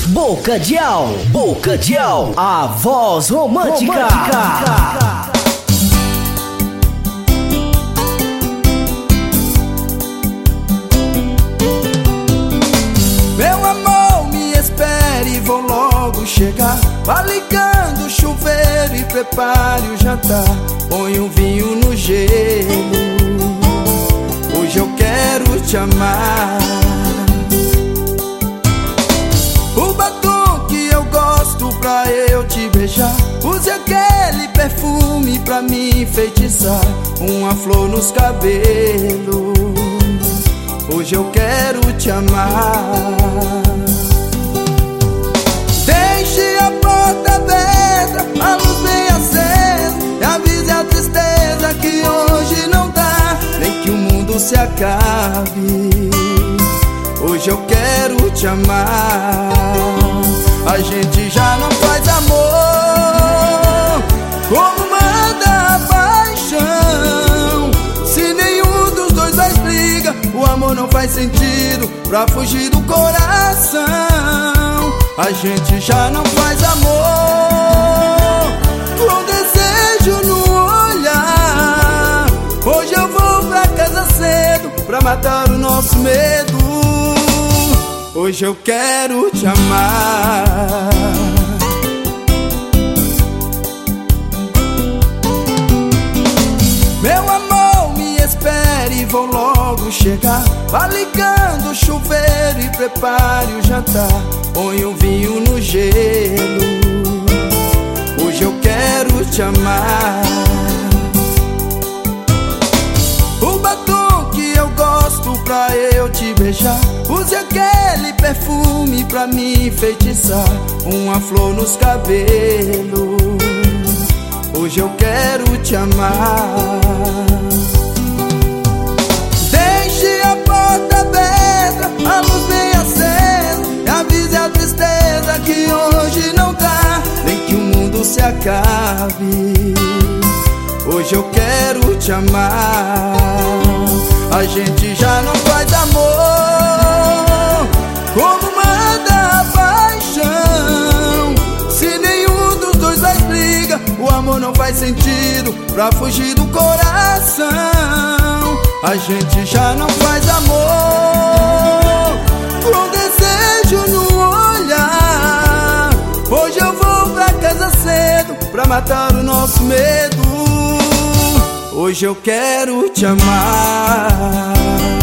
Bocadial, a voz romântica. Meu amor, me espere, vou logo chegar. Vá ligando o chuveiro e prepare o jantar. Põe um vinho no gelo, hoje eu quero te amar. O batom que eu gosto pra eu te beijar. Use aquele perfume pra me enfeitiçar. Uma flor nos cabelos, hoje eu quero te amar. Deixe a porta aberta, a luz bem acesa, e avise a tristeza que hoje não dá, nem que o mundo se acabe. Hoje eu quero te amar. A gente já não faz amor como manda a paixão. Se nenhum dos dois mais briga, o amor não faz sentido pra fugir do coração. A gente já não faz amor com desejo no olhar. Hoje eu vou pra casa cedo pra matar o nosso medo. Hoje eu quero te amar. Meu amor, me espere, vou logo chegar. Vá ligando o chuveiro e prepare o jantar. Põe um vinho no gelo, hoje eu quero te amar. O batom que eu gosto pra eu te beijar. Use aquele perfume pra me enfeitiçar. Uma flor nos cabelos, hoje eu quero te amar. Deixe a porta aberta, a luz bem acesa, e avise a tristeza que hoje não dá, nem que o mundo se acabe. Hoje eu quero te amar. A gente já não faz amor como manda a paixão. Se nenhum dos dois mais briga, o amor não faz sentido pra fugir do coração. A gente já não faz amor com desejo no olhar. Hoje eu vou pra casa cedo pra matar o nosso medo. Hoje eu quero te amar.